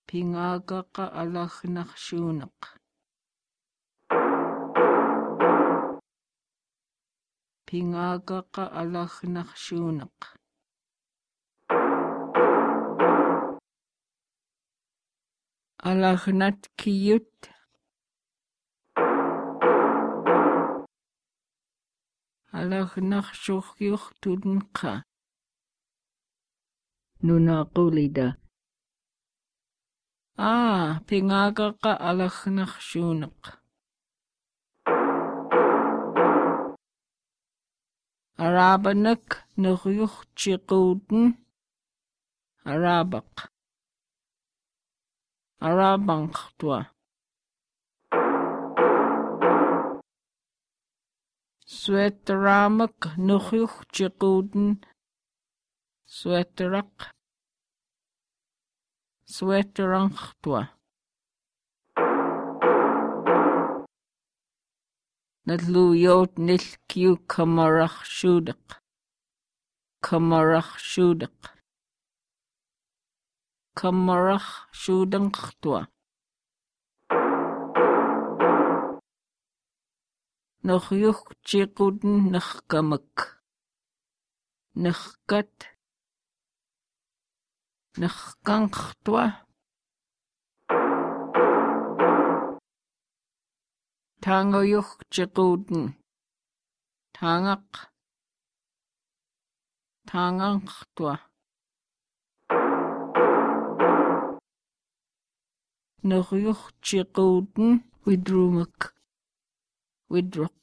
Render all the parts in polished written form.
Pingagaqa alaqnaqshuunaq. Pingagaqa alaqnaqshuunaq. Alaqnat kiyut. Alaqnaqshuqyuqtunqa. Nunaqulida. Pingagaqa alaqnaqshuunaq. Arabanak nuqyuqchiquten. Arabaq. Arabanqtua. Sweateramak nuqyuqchiquten. Sweateraq. Sweateranqtua. Natluyot nilkiu kamaraqshudaq. Kamaraqshudaq. Kamaraqshudanqtua. Nuqyuqchiquten naqkamak. Naqkat. Naqkanqtua. Tangayuqchiquten. Tangaq. Tanganqtua. Nuqyuqchiquten widrumak. Widruq.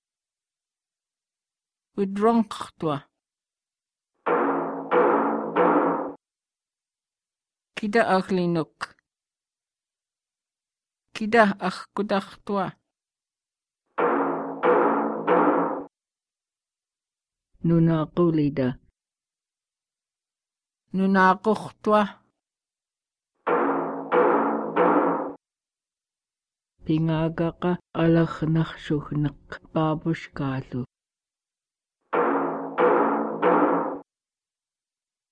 Widronqtua. Kida aqlinuk. Kida aqkudaqtua. Nunaqulida. Nunaquqtua. Pingagaqa alaqnaqshuhnaq babushkalu.